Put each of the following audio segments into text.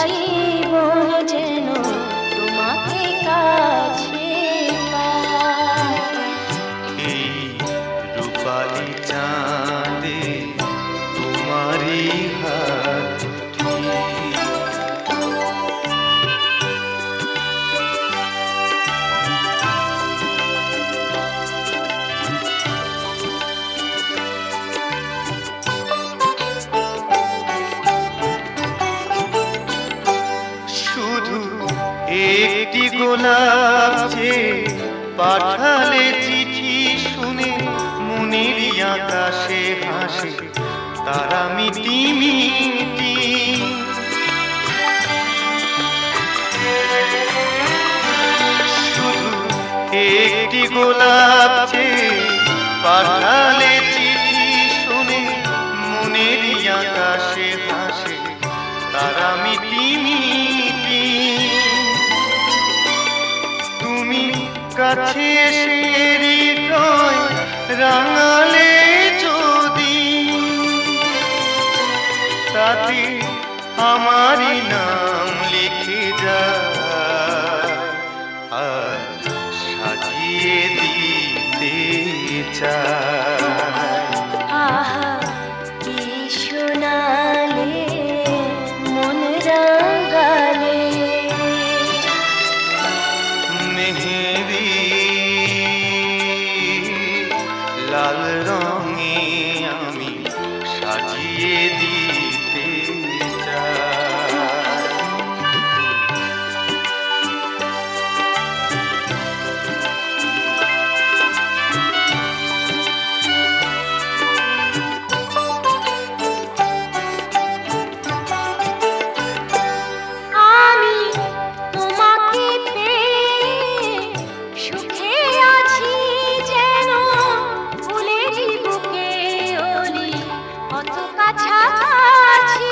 জীবন যেন তোমাকে কাছে পায়। এই রূপালী চাঁদে তোমারই হাত একটি গোলাপ যে পাঠালে চিঠি শুনে মনের আকাশে হাসে তারা মিটি মিটি। শুধু একটি গোলাপ যে পাঠালে চিঠি শুনে মনের আকাশে হাসে তারা মিটি মিটি। কাছে এসে হৃদয় রাঙালে যদি তাতে আমারই নাম লিখে যায় আর সাজিয়ে দিতে চায়। আহা কি শোনালে মন রাঙালে লাল রঙে আমি সাজিয়ে দিতে চাই। আমি তোমাকে পেয়ে সুখে আছি যেন ফুলেরই বুকে ওলি কত কাছাকাছি।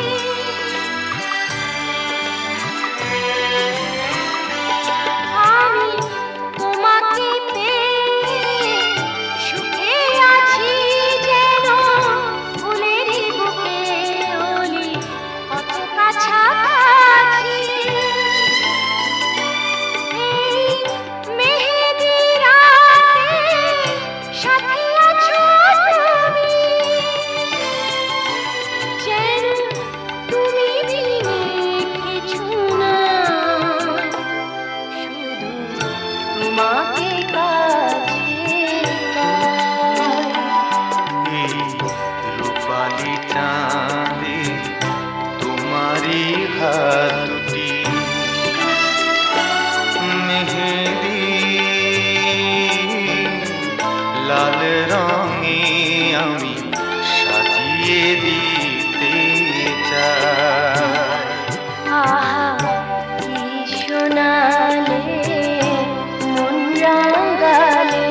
আমি তোমাকে পেয়ে সুখে আছি যেন ফুলেরই বুকে ওলি কত কাছাকাছি। এই মেহেদি রাতে সাথে আছো তুমি যেন তুমি বিনে কিছু না শুধু তোমাকে কাছে পাই। এই রূপালী চাঁদে তোমারই হাত দুটি মেহেদি লাল রঙে আমি সাজিয়ে দিতে চাই। আহা কি শোনালে মন রাঙালে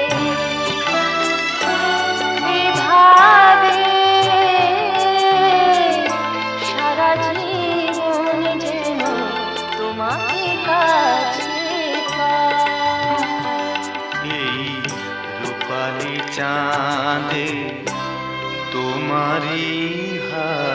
এভাবে সারা জীবন যেন তোমাকে কাছে পায়। এই রূপালী চাঁদে তোমারই হাত